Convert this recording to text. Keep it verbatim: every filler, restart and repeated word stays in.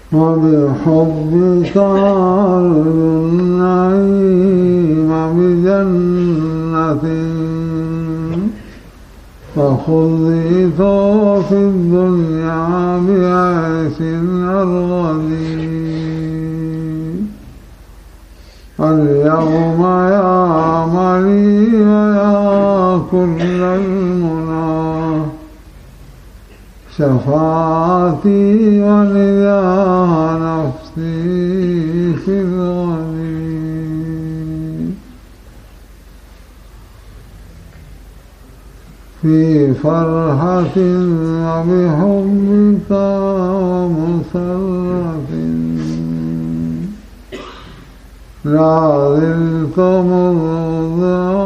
وبحبك أرجو النعيم بجنة فخذيت في الدنيا بعيش أرغدي اليوم يا مري ويا كل المنى شفاعتي ونداء نفسي في الغني في فرحة وبحبك ومسرة لا زلت مضيعا